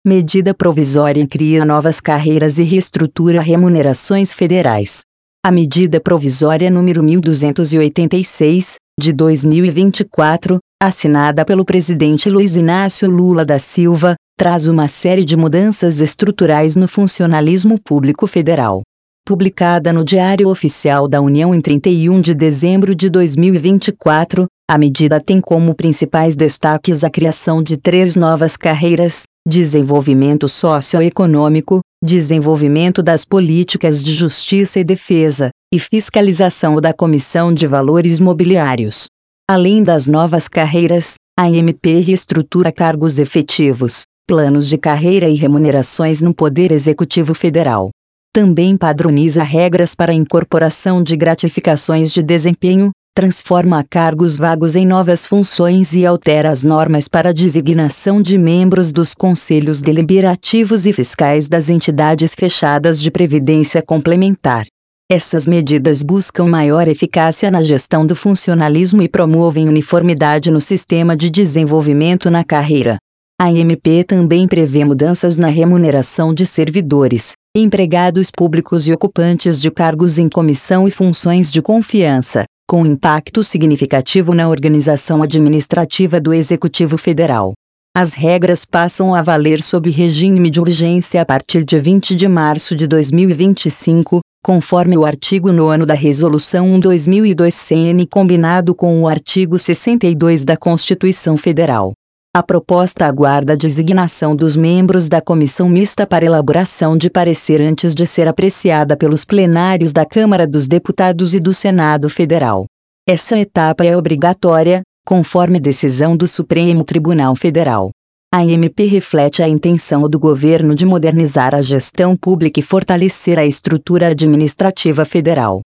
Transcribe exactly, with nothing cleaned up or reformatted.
Medida provisória cria novas carreiras e reestrutura remunerações federais. A medida provisória número mil duzentos e oitenta e seis, de dois mil e vinte e quatro, assinada pelo presidente Luiz Inácio Lula da Silva, traz uma série de mudanças estruturais no funcionalismo público federal. Publicada no Diário Oficial da União em trinta e um de dezembro de dois mil e vinte e quatro, a medida tem como principais destaques a criação de três novas carreiras: desenvolvimento socioeconômico, desenvolvimento das políticas de justiça e defesa, e fiscalização da Comissão de Valores Mobiliários. Além das novas carreiras, a M P reestrutura cargos efetivos, planos de carreira e remunerações no Poder Executivo Federal. Também padroniza regras para a incorporação de gratificações de desempenho, transforma cargos vagos em novas funções e altera as normas para a designação de membros dos conselhos deliberativos e fiscais das entidades fechadas de previdência complementar. Essas medidas buscam maior eficácia na gestão do funcionalismo e promovem uniformidade no sistema de desenvolvimento na carreira. A M P também prevê mudanças na remuneração de servidores, empregados públicos e ocupantes de cargos em comissão e funções de confiança, com impacto significativo na organização administrativa do Executivo Federal. As regras passam a valer sob regime de urgência a partir de vinte de março de dois mil e vinte e cinco, conforme o artigo nono da Resolução um barra dois mil e dois C N combinado com o artigo sessenta e dois da Constituição Federal. A proposta aguarda a designação dos membros da comissão mista para elaboração de parecer antes de ser apreciada pelos plenários da Câmara dos Deputados e do Senado Federal. Essa etapa é obrigatória, conforme decisão do Supremo Tribunal Federal. A M P reflete a intenção do governo de modernizar a gestão pública e fortalecer a estrutura administrativa federal.